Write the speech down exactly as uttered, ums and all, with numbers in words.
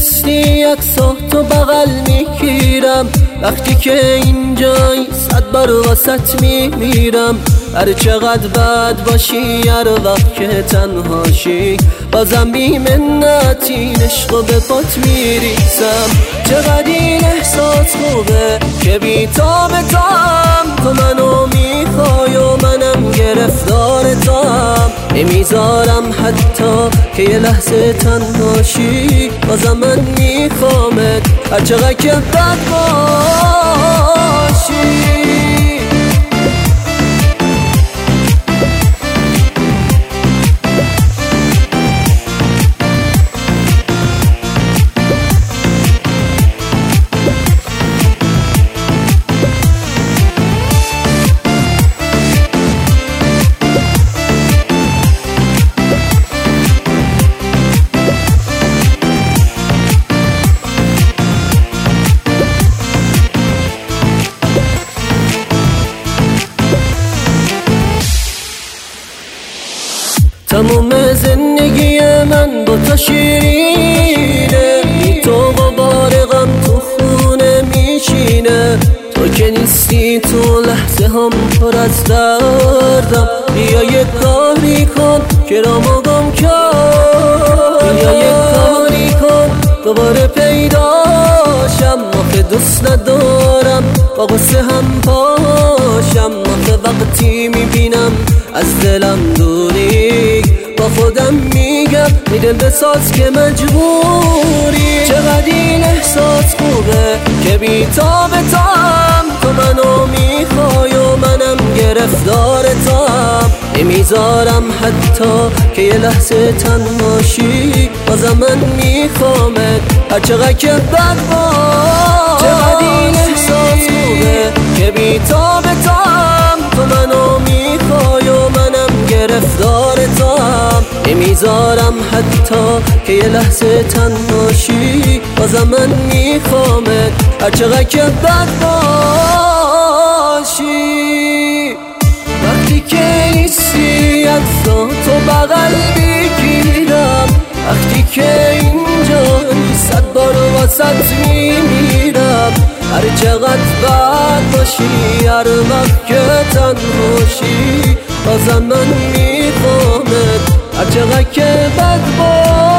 نیستی عکساتو بغل میگیرم، وقتی که اینجایی صد بار واسط میمیرم. هر چقدر بد باشی هر وقت که تنهاشی، بازم بی منتی عشقو به پات میریزم. چقدر این احساس خوبه که بی تاب تام، تو منو میخوای و منم گرفتار تام. نمیذارم حتی که یه لحظه تنهاشی، بازم من میخوامت هر چقدر که بد باشی. تموم زندگی من با تو شیرینه، بی تو غبار غم تو خونه میشینه. تو که نیستی تو لحظه هم پر از دردم، بیا یه کاری کن که رامو گم کرد. بیا یه کاری کن دوباره پیداشم، آخه دوست ندارم با غصه هم پاشم. آخه وقتی میبینم از دلم دوری، با خودم میگم میدل بساز که مجبوری. چقدر این احساس خوبه که بی تاب تام، تو منو میخوای و منم گرفتار تام. نمیذارم حتی که یه لحظه تنهاشی، بازم من میخوامت هر چقدر که بد باشی. چقدر این احساس خوبه که بی تاب تام، تو منو میخوای و منم گرفتار تام. نمیذارم حتی که یه لحظه تنهاشی، بازم من میخوامت هر چقدر که بد باشی. وقتی که نیستی عکساتو بغل میگیرم، وقتی که اینجایی صد بار واسط میمیرم. هر چقدر بد باشی هر وقت که تنهاشی، بازم من میخوامت هر چقدر که بد باشی.